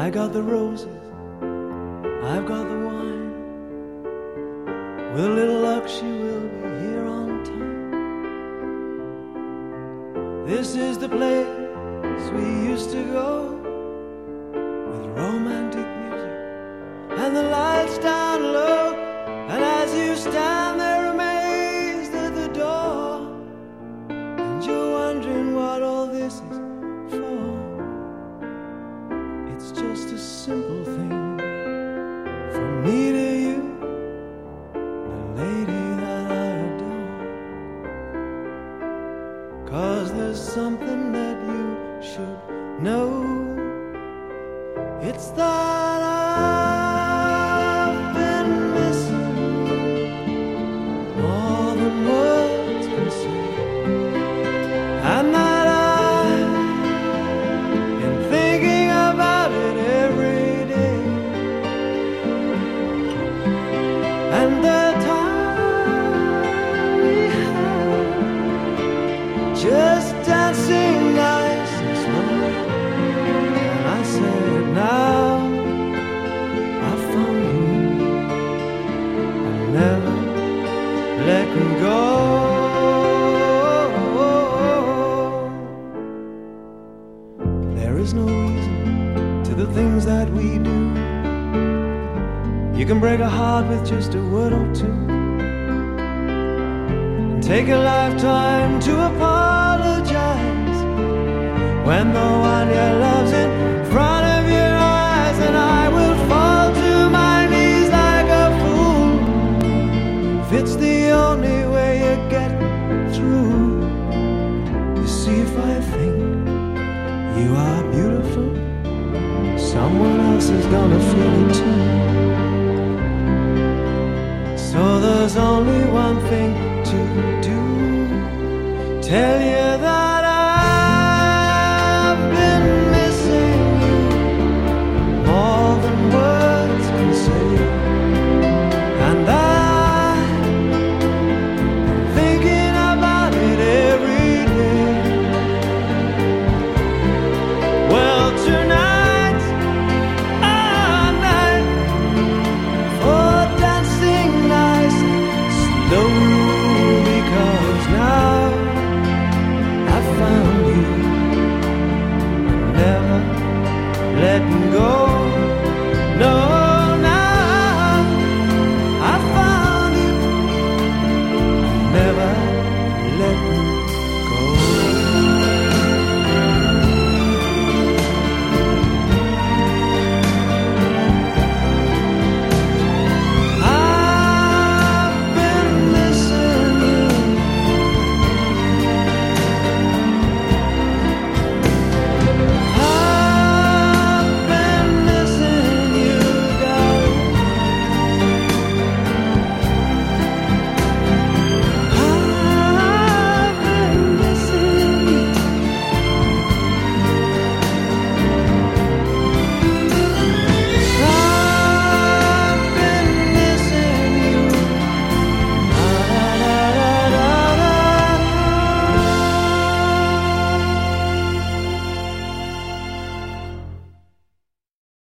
I got the roses, I've got the wine. With a little luck she will be here on time. This is the place we used to go, with romantic music and the lights down low. And as you stand there amazed at the door, and you're wondering what all this is for, it's just a simple thing from me to you, the lady that I adore. 'Cause there's something that you should know. It's that I've been missing more than words can say, and that I've been thinking about it every day. And the time we had, just dancing nice and slow. And I said, now I found you, I'll never let me go. There is no reason to the things that we do. You can break a heart with just a word or two, and take a lifetime to apologize when the one you love's in front of your eyes. And I will fall to my knees like a fool if it's the only way you get through. You see, if I think you are beautiful, someone else is gonna feel it too. So there's only one thing to do, tell you that